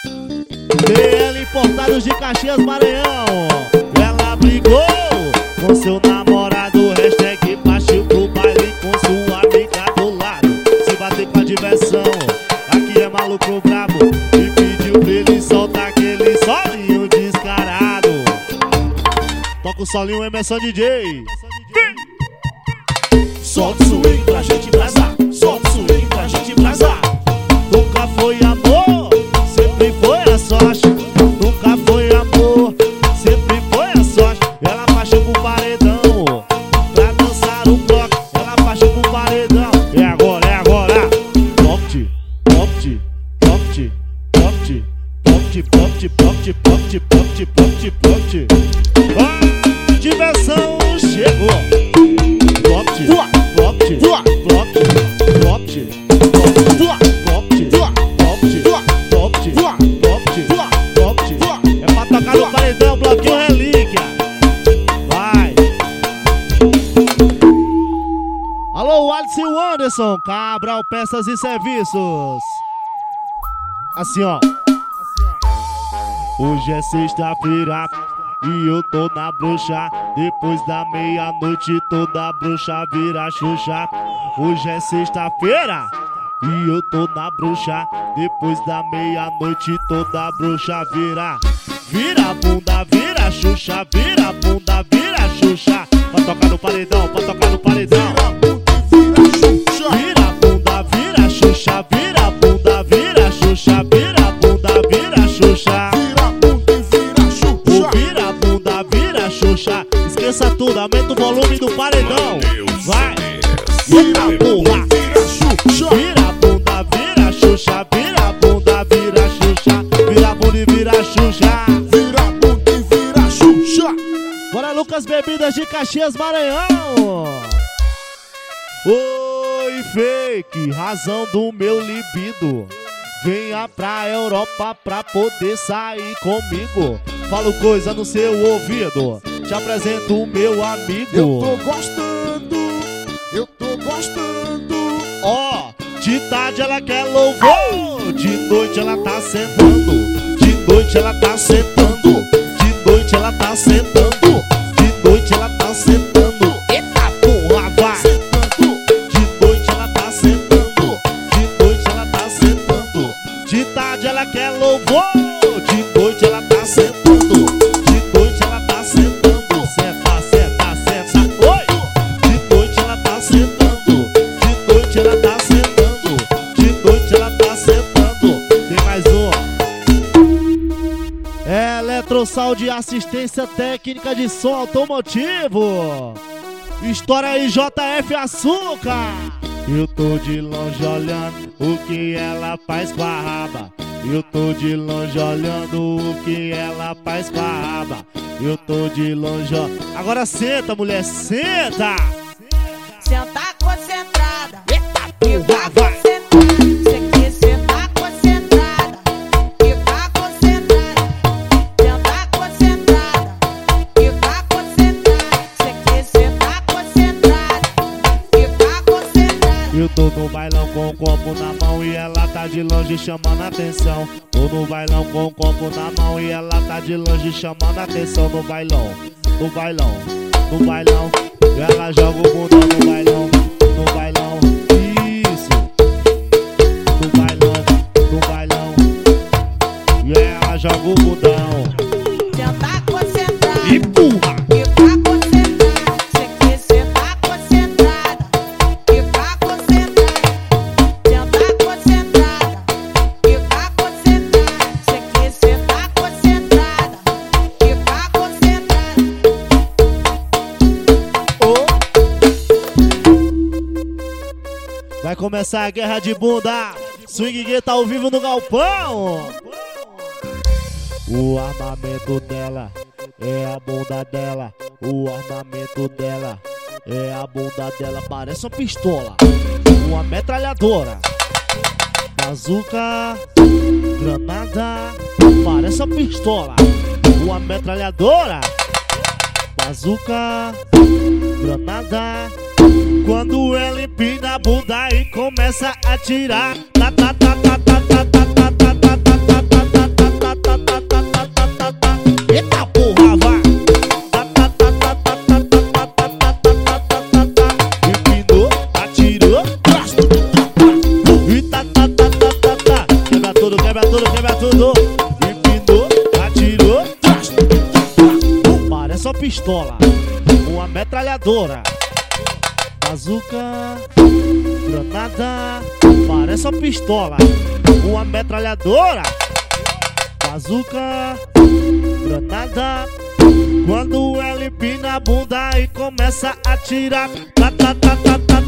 DL Importados de Caxias, Maranhão. Ela brigou com seu namorado, hashtag partiu pro baile com sua amiga do lado. Se bater com a diversão, aqui é maluco brabo, e pediu pra ele soltar aquele solinho descarado. Toca o solinho Emerson DJ. Solta o swing pra gente embrasar, solta o swing pra gente embrasar. Nunca foi amor, sempre foi a sorte. Nunca foi amor, sempre foi a sorte. Ela baixou pro paredão pra dançar o bloco. Ela baixou pro paredão. É agora, é agora. Pop-te, pop-te, pop-te, pop-te, pop-te, pop-te, pop-te, pop-te, pop-te, pop-te, pop-te. Ah, diversão chegou. Pop-te, pop-te, pop-te, pop-te, pop-te. É pra tocar no paredão, bloquinho relíquia. Vai. Alô, Alisson e Anderson, Cabral Peças e Serviços. Assim, ó. Hoje é sexta-feira e eu tô na bruxa. Depois da meia-noite toda bruxa vira Xuxa. Hoje é sexta-feira e eu tô na bruxa. Depois da meia-noite toda bruxa vira. Vira a bunda, vira Xuxa. Vira a bunda, vira Xuxa. Pra tocar no paredão, pra tocar no paredão. Vira a bunda, vira Xuxa. Vira a bunda, vira Xuxa. Vira a bunda, vira Xuxa. Vira a bunda, vira Xuxa. Esqueça tudo, aumenta o volume do paredão. Vai. Vira a porra. Vira a bunda, vira Xuxa. Vira a bunda, vira Xuxa. Vira a bunda e vira Xuxa. Vira a bunda e vira Xuxa. Bora, Lucas Bebidas de Caxias, Maranhão. Oi, fake, razão do meu libido. Venha pra Europa pra poder sair comigo. Falo coisa no seu ouvido, te apresento o meu amigo. Eu tô gostando, eu tô gostando. Ó, de tarde ela quer louvor, de noite ela tá sentando. De noite ela tá sentando. De noite ela tá sentando. De noite ela tá sentando. Eita porra, vai. De noite ela tá sentando. De noite ela tá sentando. De tarde ela quer louvor, de noite ela tá sentando. De noite ela tá sentando. Senta, senta, senta. Oi! De noite ela tá sentando. De noite ela tá sentando. De noite ela tá sentando. Tem mais um. Eletrosal de assistência técnica de som automotivo. Estoura aí, JF Açúcar. Eu tô de longe olhando o que ela faz com a raba. Eu tô de longe olhando o que ela faz com a raba. Eu tô de longe ó. Agora senta, mulher, senta. Senta concentrada. Eita porra, vai. Você quer sentar concentrada. Fica concentrada. Senta concentrada. Fica concentrada. Você quer sentar concentrada. Fica concentrada. Eu tô no bailão com o copo na mão e ela tá de longe chamando atenção. Tô no bailão com o copo na mão e ela tá de longe chamando atenção. No bailão, no bailão, no bailão. Ela joga o bundão no bailão, no bailão. Isso. No bailão, no bailão. E ela joga o bundão. Senta concentrada. E porra. Fica concentrada. Você quer sentar concentrada. Fica concentrada. Senta concentrada. Fica concentrada. Você quer sentar concentrada. Fica concentrada. Vai começar a guerra de bunda. Swing Gay tá ao vivo no galpão. O armamento dela é a bunda dela. O armamento dela é a bunda dela. Parece uma pistola, uma metralhadora, bazuca, granada. Parece uma pistola, uma metralhadora, bazuca, granada. Quando ela empina a bunda e começa a atirar, tá, tá, tá, tá, tá, tá, tá, tá, tá, tá, tá, tá, tá, tá, tá. pistola, uma metralhadora, bazuca, granada, parece uma pistola, uma metralhadora, bazuca, granada. Quando ela empina a bunda e começa a atirar, tá, tá, tá, tá, tá.